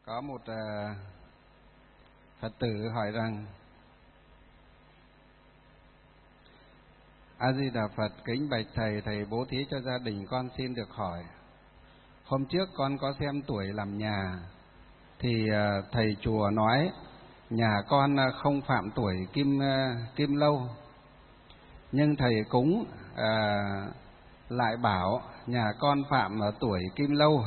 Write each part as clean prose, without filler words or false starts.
Có một Phật tử hỏi rằng: A Di Đà Phật, kính bạch thầy, thầy bố thí cho gia đình con xin được hỏi. Hôm trước con có xem tuổi làm nhà thì thầy chùa nói nhà con không phạm tuổi kim lâu, nhưng thầy cúng lại bảo nhà con phạm ở tuổi kim lâu.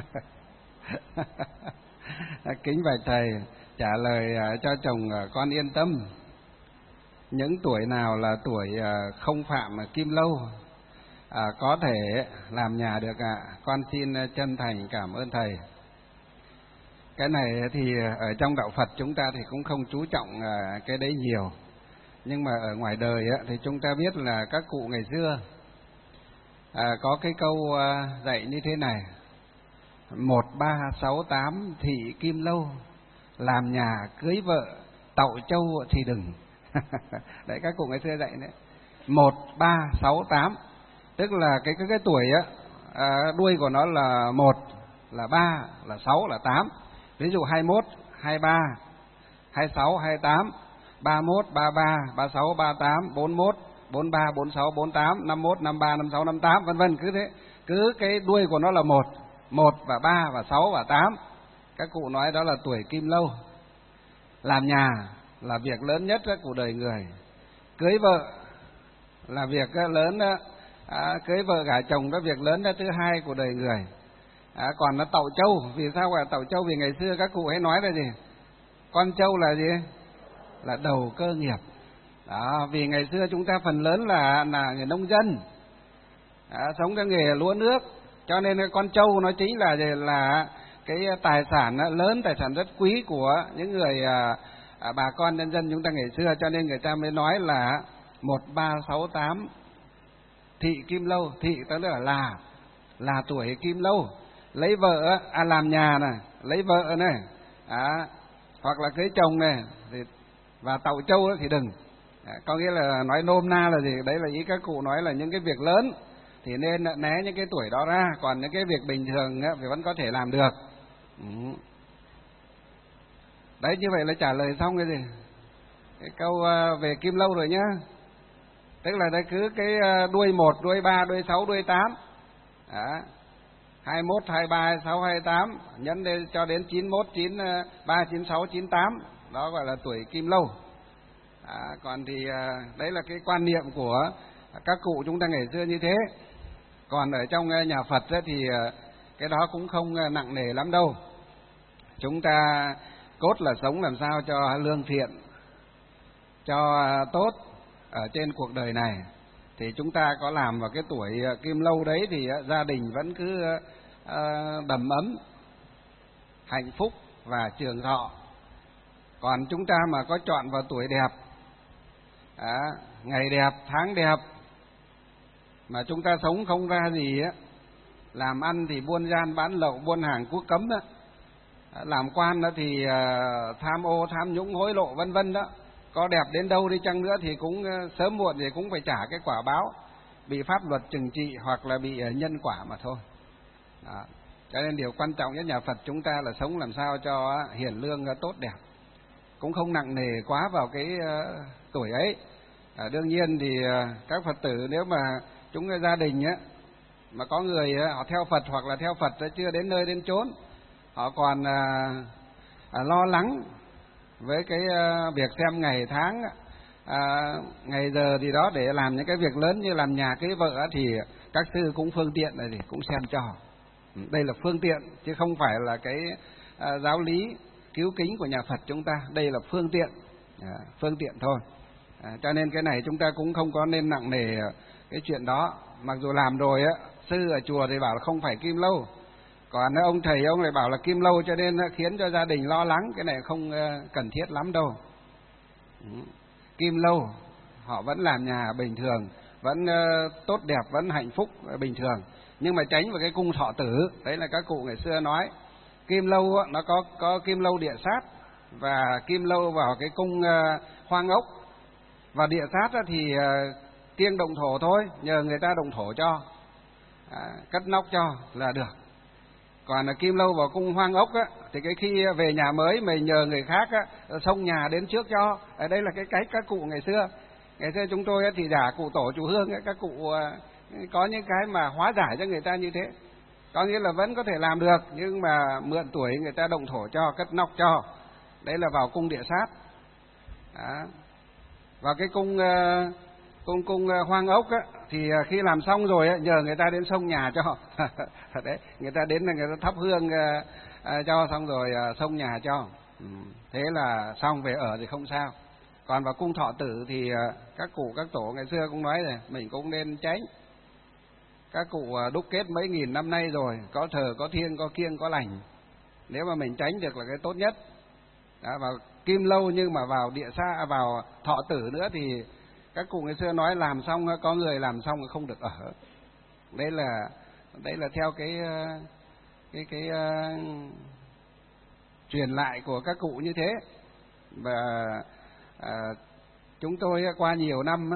Kính bạch thầy trả lời cho chồng con yên tâm. Những tuổi nào là tuổi không phạm kim lâu có thể làm nhà được ạ. Con xin chân thành cảm ơn thầy. Cái này thì ở trong đạo Phật chúng ta thì cũng không chú trọng cái đấy nhiều, nhưng mà ở ngoài đời thì chúng ta biết là các cụ ngày xưa có cái câu dạy như thế này: 1368 thị kim lâu, làm nhà cưới vợ tậu châu thì đừng. Đấy, các cụ ngày xưa dạy đấy. 1368 tức là cái tuổi đuôi của nó là 1, là 3, là 6, là 8. Ví dụ 21, 23, 26, 28, 31, 33, 36, 38, 41, 43, 46, 48, 51, 53, 56, 58, vân vân, cứ thế. Cứ cái đuôi của nó là 1 và 3 và 6 và 8. Các cụ nói đó là tuổi kim lâu. Làm nhà là việc lớn nhất của đời người. Cưới vợ là việc lớn, cưới vợ gả chồng đó việc lớn thứ hai của đời người. Còn nó tậu châu, vì sao gọi là tậu châu? Vì ngày xưa các cụ hay nói là gì? Con trâu là gì? Là đầu cơ nghiệp. Đó, vì ngày xưa chúng ta phần lớn là người nông dân, sống theo nghề lúa nước, cho nên con trâu nó chính là cái tài sản lớn, tài sản rất quý của những người bà con nhân dân chúng ta ngày xưa, cho nên người ta mới nói là 1368 thị kim lâu. Thị tức là tuổi kim lâu. Lấy vợ làm nhà này, lấy vợ này, hoặc là cưới chồng này và tậu châu thì đừng. Có nghĩa là nói nôm na là gì? Đấy là ý các cụ nói là những cái việc lớn thì nên né những cái tuổi đó ra, còn những cái việc bình thường thì vẫn có thể làm được. Đấy, như vậy là trả lời xong cái gì? Cái câu về kim lâu rồi nhá. Tức là đây cứ cái đuôi 1, đuôi 3, đuôi 6, đuôi 8. 21, 23, 26, 28 nhân lên cho đến 91, 93, 96, 98. Đó gọi là tuổi kim lâu. Còn thì đấy là cái quan niệm của các cụ chúng ta ngày xưa như thế. Còn ở trong nhà Phật thì cái đó cũng không nặng nề lắm đâu. Chúng ta cốt là sống làm sao cho lương thiện, cho tốt ở trên cuộc đời này. Thì chúng ta có làm vào cái tuổi kim lâu đấy thì gia đình vẫn cứ đầm ấm, hạnh phúc và trường thọ. Còn chúng ta mà có chọn vào tuổi đẹp, ngày đẹp, tháng đẹp, mà chúng ta sống không ra gì làm ăn thì buôn gian bán lậu, buôn hàng quốc cấm làm quan thì tham ô, tham nhũng, hối lộ vân vân đó. Có đẹp đến đâu đi chăng nữa thì cũng sớm muộn thì cũng phải trả cái quả báo, bị pháp luật trừng trị hoặc là bị nhân quả mà thôi. Đó. Cho nên điều quan trọng nhất nhà Phật chúng ta là sống làm sao cho hiển lương tốt đẹp, cũng không nặng nề quá vào cái tuổi ấy. Đương nhiên thì các Phật tử nếu mà chúng gia đình mà có người họ theo Phật hoặc là theo Phật chưa đến nơi đến chốn, họ còn lo lắng với cái việc xem ngày tháng, ngày giờ gì đó để làm những cái việc lớn như làm nhà cưới vợ thì các sư cũng phương tiện này thì cũng xem cho. Đây là phương tiện chứ không phải là cái giáo lý cứu kính của nhà Phật chúng ta. Đây là phương tiện thôi. Cho nên cái này chúng ta cũng không có nên nặng nề cái chuyện đó. Mặc dù làm rồi sư ở chùa thì bảo là không phải kim lâu, còn ông thầy ông lại bảo là kim lâu, cho nên khiến cho gia đình lo lắng. Cái này không cần thiết lắm đâu. Kim lâu họ vẫn làm nhà bình thường, vẫn tốt đẹp, vẫn hạnh phúc bình thường, nhưng mà tránh vào cái cung thọ tử. Đấy là các cụ ngày xưa nói. Kim lâu nó có kim lâu địa sát và kim lâu vào cái cung hoang ốc. Và địa sát thì kiêng động thổ thôi, nhờ người ta động thổ cho, cất nóc cho là được. Còn là kim lâu vào cung hoang ốc thì cái khi về nhà mới mình nhờ người khác á, xông nhà đến trước cho. Ở đây là cái cách các cụ ngày xưa. Ngày xưa chúng tôi thì giả cụ tổ chủ hương ấy, các cụ có những cái mà hóa giải cho người ta như thế. Có nghĩa là vẫn có thể làm được, nhưng mà mượn tuổi người ta động thổ cho, cất nóc cho. Đấy là vào cung địa sát. Đó. Vào cái cung Hoang Ốc á, thì khi làm xong rồi á, nhờ người ta đến xông nhà cho. Đấy, người ta đến là người ta thắp hương cho, xong rồi xông nhà cho. Thế là xong, về ở thì không sao. Còn vào cung Thọ Tử thì các cụ các tổ ngày xưa cũng nói rồi, mình cũng nên tránh. Các cụ đúc kết mấy nghìn năm nay rồi, có thờ có thiêng có kiêng có lành, nếu mà mình tránh được là cái tốt nhất. Đó, vào Kim Lâu nhưng mà vào địa xa, vào Thọ Tử nữa thì các cụ ngày xưa nói làm xong, có người làm xong không được ở. Đấy là theo cái truyền lại của các cụ như thế. Và chúng tôi qua nhiều năm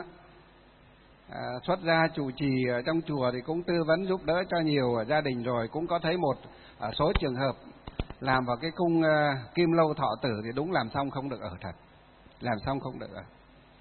xuất gia chủ trì ở trong chùa thì cũng tư vấn giúp đỡ cho nhiều gia đình rồi, cũng có thấy một số trường hợp làm vào cái cung Kim Lâu Thọ Tử thì đúng làm xong không được ở thật, làm xong không được ở.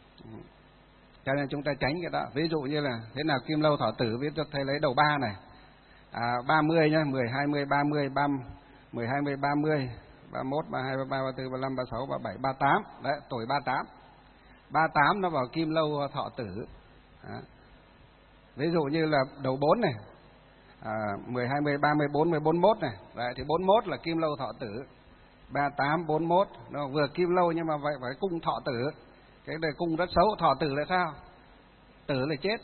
Cho nên chúng ta tránh cái đó. Ví dụ như là thế nào Kim Lâu Thọ Tử, viết cho thầy lấy đầu 3 này, 30 nhá, 10, 20, 30, 10, 20, 30, 31, 32, 33, 34, 35, 36, 37, 38. Đấy, tuổi 38. 38 nó vào Kim Lâu Thọ Tử. Đó. Ví dụ như là đầu 4 này, 10, 20, 30, 40, 41 này. Đấy, thì 41 là Kim Lâu Thọ Tử. 38, 41, nó vừa Kim Lâu nhưng mà vậy phải cung Thọ Tử. Cái đời cung rất xấu. Thọ Tử là sao? Tử là chết.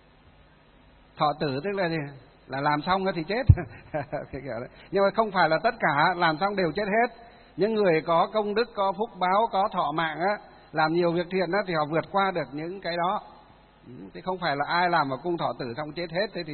Thọ Tử tức là gì? Là làm xong thì chết. Nhưng mà không phải là tất cả làm xong đều chết hết. Những người có công đức, có phúc báo, có thọ mạng á, làm nhiều việc thiện á, thì họ vượt qua được những cái đó. Chứ không phải là ai làm vào cung Thọ Tử xong chết hết, thế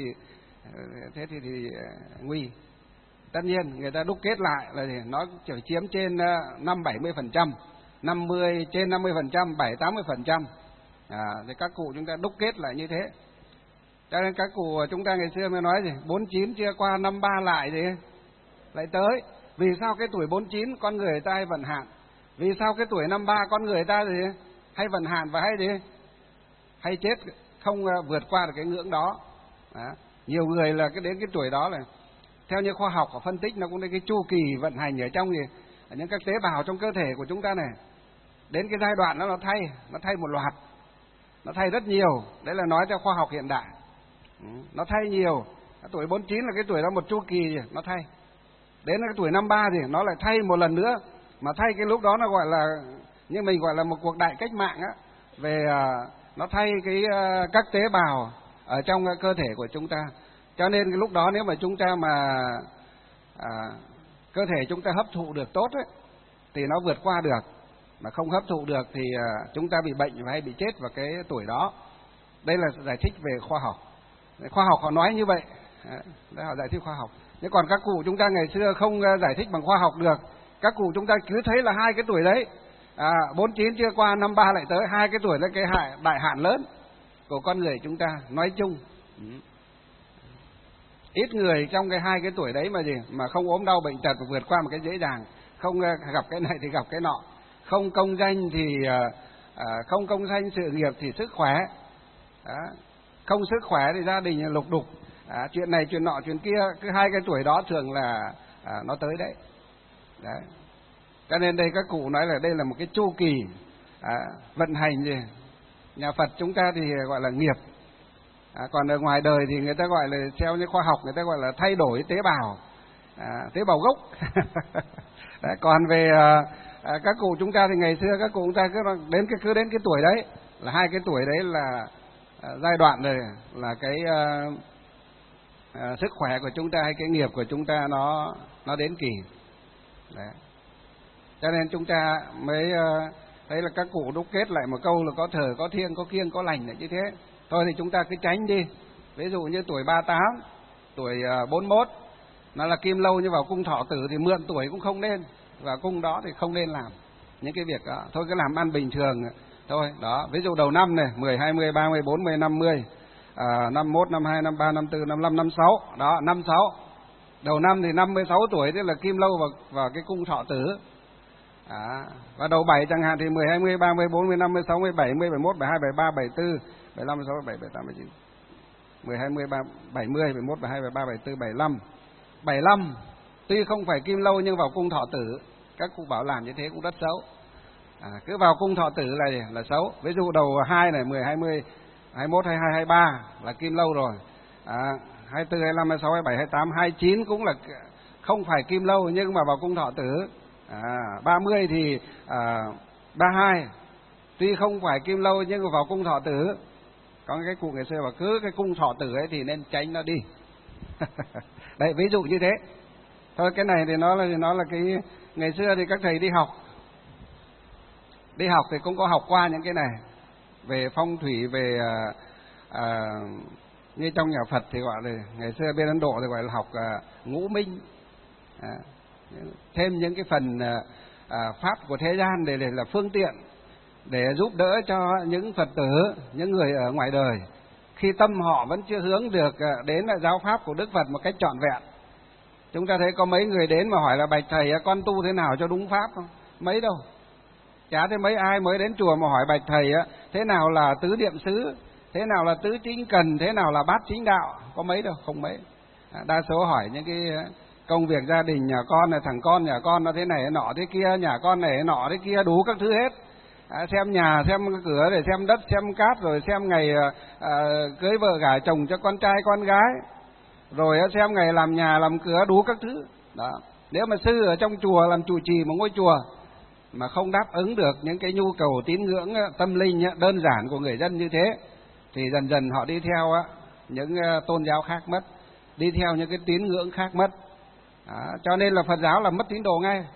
thì nguy. Tất nhiên người ta đúc kết lại là gì? Nó chỉ chiếm trên 5-70%, 50 trên 50%, 7-80%. Thì các cụ chúng ta đúc kết lại như thế. Cho nên các cụ chúng ta ngày xưa mới nói gì? 49 chưa qua 53 lại gì? Lại tới. Vì sao cái tuổi 49 con người ta hay vận hạn? Vì sao cái tuổi 53 con người ta gì? Hay vận hạn và hay gì? Hay chết, không vượt qua được cái ngưỡng đó. Nhiều người là đến cái tuổi đó là theo như khoa học phân tích, nó cũng là cái chu kỳ vận hành ở trong gì? Ở những các tế bào trong cơ thể của chúng ta này. Đến cái giai đoạn đó nó thay một loạt. Nó thay rất nhiều. Đấy là nói theo khoa học hiện đại. Nó thay nhiều. Tuổi 49 là cái tuổi đó một chu kỳ nó thay. Đến cái tuổi 53 thì nó lại thay một lần nữa. Mà thay cái lúc đó nó gọi là, như mình gọi là một cuộc đại cách mạng á, về nó thay các tế bào ở trong cơ thể của chúng ta. Cho nên cái lúc đó nếu mà chúng ta mà cơ thể chúng ta hấp thụ được tốt ấy, thì nó vượt qua được. Mà không hấp thụ được thì chúng ta bị bệnh và hay bị chết vào cái tuổi đó. Đây là giải thích về khoa học. Khoa học họ nói như vậy. Đấy, họ giải thích khoa học. Nhưng còn các cụ chúng ta ngày xưa không giải thích bằng khoa học được. Các cụ chúng ta cứ thấy là hai cái tuổi đấy, 49 chưa qua 53 lại tới, hai cái tuổi là cái đại hạn lớn của con người chúng ta nói chung. Ít người trong hai cái tuổi đấy mà không ốm đau bệnh tật và vượt qua một cái dễ dàng. Không gặp cái này thì gặp cái nọ. Không công danh thì không công danh sự nghiệp thì sức khỏe. Đó. Không sức khỏe thì gia đình lục đục. Chuyện này chuyện nọ chuyện kia, cứ hai cái tuổi đó thường là nó tới đấy. Đấy. Cho nên đây các cụ nói là đây là một cái chu kỳ vận hành gì. Nhà Phật chúng ta thì gọi là nghiệp. Còn ở ngoài đời thì người ta gọi là theo như khoa học người ta gọi là thay đổi tế bào, tế bào gốc. Đấy, còn về các cụ chúng ta thì ngày xưa các cụ chúng ta cứ đến cái tuổi đấy là hai cái tuổi đấy là giai đoạn này là cái sức khỏe của chúng ta hay cái nghiệp của chúng ta nó đến kỳ. Đấy. Cho nên chúng ta mới thấy là các cụ đúc kết lại một câu là có thờ, có thiêng, có kiêng, có lành như thế. Thôi thì chúng ta cứ tránh đi. Ví dụ như tuổi 38, tuổi 41 nó là Kim Lâu, nhưng vào cung Thọ Tử thì mượn tuổi cũng không nên. Và cung đó thì không nên làm những cái việc đó. Thôi cứ làm ăn bình thường thôi. Đó, ví dụ đầu năm này 10, 20, 30, 40, 50, 51, 52, 53, 54, 55, 56. Đó, 56. Đầu năm thì 56 tuổi, tức là kim lâu vào cái cung thọ tử. Và đầu 7 chẳng hạn thì 10, 20, 30, 40, 50, 60, 70, 71, 72, 73, 74, 75, 76, 77, 78, 79. 10, 20, 30, 70, 71, 72, 73, 74, 75. 75 tuy không phải kim lâu nhưng vào cung thọ tử. Các cụ bảo làm như thế cũng rất xấu. Cứ vào cung thọ tử là xấu. Ví dụ đầu 2 này, 10, 20, 21, 22, 23 là kim lâu rồi. 24, 25, 26, 27, 28, 29 cũng là không phải kim lâu nhưng mà vào cung thọ tử. 30 thì 32 tuy không phải kim lâu nhưng mà vào cung thọ tử. Có cái cụ ngày xưa bảo cứ cái cung thọ tử ấy thì nên tránh nó đi. Đấy, ví dụ như thế. Thôi cái này thì nó là cái ngày xưa thì các thầy đi học thì cũng có học qua những cái này về phong thủy, về như trong nhà Phật thì gọi là, ngày xưa bên Ấn Độ thì gọi là học ngũ minh. Thêm những cái phần pháp của thế gian để là phương tiện để giúp đỡ cho những Phật tử, những người ở ngoài đời khi tâm họ vẫn chưa hướng được đến giáo pháp của Đức Phật một cách trọn vẹn. Chúng ta thấy có mấy người đến mà hỏi là bạch thầy con tu thế nào cho đúng pháp không? Mấy đâu. Chả thấy mấy ai mới đến chùa mà hỏi bạch thầy thế nào là tứ niệm xứ, thế nào là tứ chính cần, thế nào là bát chính đạo, có mấy đâu, không mấy. Đa số hỏi những cái công việc gia đình, nhà con này, thằng con nhà con nó thế này nọ thế kia, nhà con này nọ thế kia, đủ các thứ hết. Xem nhà, xem cửa, để xem đất, xem cát, rồi xem ngày cưới vợ gả chồng cho con trai con gái, rồi xem ngày làm nhà làm cửa, đủ các thứ đó. Nếu mà sư ở trong chùa làm trụ trì một ngôi chùa mà không đáp ứng được những cái nhu cầu tín ngưỡng tâm linh đơn giản của người dân như thế thì dần dần họ đi theo những tôn giáo khác mất, đi theo những cái tín ngưỡng khác mất. Cho nên là Phật giáo là mất tín đồ ngay.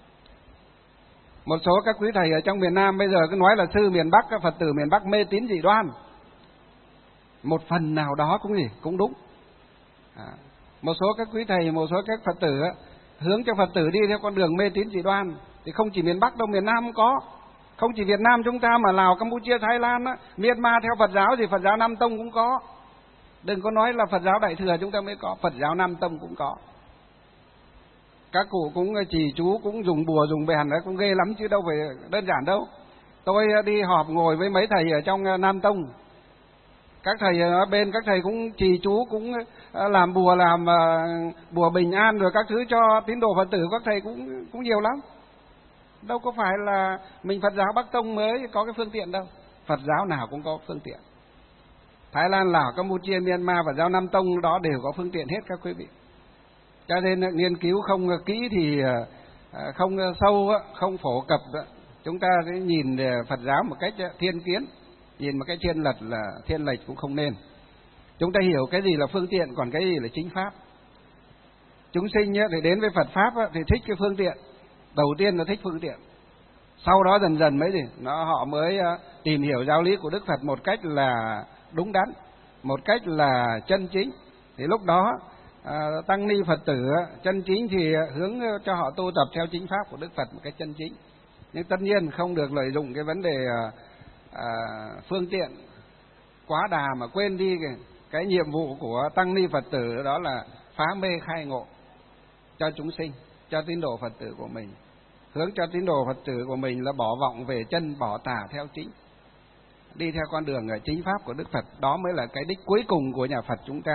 Một số các quý thầy ở trong miền Nam bây giờ cứ nói là sư miền Bắc, các Phật tử miền Bắc mê tín dị đoan. Một phần nào đó cũng đúng. Một số các quý thầy, một số các Phật tử hướng cho Phật tử đi theo con đường mê tín dị đoan thì không chỉ miền Bắc đâu, miền Nam cũng có. Không chỉ Việt Nam chúng ta mà Lào, Campuchia, Thái Lan, Myanmar theo Phật giáo thì Phật giáo Nam Tông cũng có. Đừng có nói là Phật giáo Đại Thừa chúng ta mới có, Phật giáo Nam Tông cũng có. Các cụ cũng trì chú, cũng dùng bùa dùng bèn đấy, cũng ghê lắm chứ đâu phải đơn giản đâu. Tôi đi họp ngồi với mấy thầy ở trong Nam Tông, các thầy ở bên, các thầy cũng trì chú, cũng làm bùa, làm bùa bình an rồi các thứ cho tín đồ Phật tử, các thầy cũng nhiều lắm. Đâu có phải là mình Phật giáo Bắc Tông mới có cái phương tiện đâu, Phật giáo nào cũng có phương tiện. Thái Lan, Lào, Campuchia, Myanmar, Phật giáo Nam Tông đó đều có phương tiện hết các quý vị. Cho nên nghiên cứu không kỹ thì không sâu, không phổ cập, chúng ta sẽ nhìn Phật giáo một cách thiên kiến, nhìn một cách thiên lệch cũng không nên. Chúng ta hiểu cái gì là phương tiện, còn cái gì là chính pháp. Chúng sinh thì đến với Phật pháp thì thích cái phương tiện. Đầu tiên là thích phương tiện, sau đó dần dần họ mới tìm hiểu giáo lý của Đức Phật một cách là đúng đắn, một cách là chân chính. Thì lúc đó tăng ni Phật tử chân chính thì hướng cho họ tu tập theo chính pháp của Đức Phật một cách chân chính. Nhưng tất nhiên không được lợi dụng cái vấn đề phương tiện quá đà mà quên đi cái nhiệm vụ của tăng ni Phật tử, đó là phá mê khai ngộ cho chúng sinh, cho tín đồ Phật tử của mình. Hướng cho tín đồ Phật tử của mình là bỏ vọng về chân, bỏ tà theo chính, đi theo con đường chính pháp của Đức Phật. Đó mới là cái đích cuối cùng của nhà Phật chúng ta.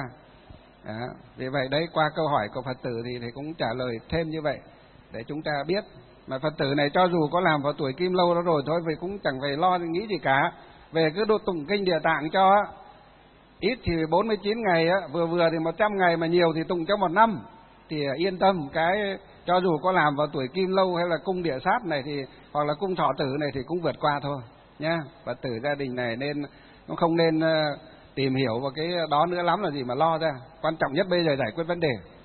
Vì vậy đấy, qua câu hỏi của Phật tử thì thầy cũng trả lời thêm như vậy để chúng ta biết. Mà Phật tử này cho dù có làm vào tuổi kim lâu đó rồi thôi, vì cũng chẳng phải lo nghĩ gì cả. Về cứ đột tụng kinh Địa Tạng cho ít thì 49 ngày, vừa thì 100 ngày, mà nhiều thì tụng cho 1 năm thì yên tâm. Cái cho dù có làm vào tuổi kim lâu hay là cung địa sát này thì, hoặc là cung thọ tử này thì cũng vượt qua thôi nhá. Phật tử gia đình này nên cũng không nên tìm hiểu vào cái đó nữa lắm là gì mà lo ra. Quan trọng nhất bây giờ giải quyết vấn đề.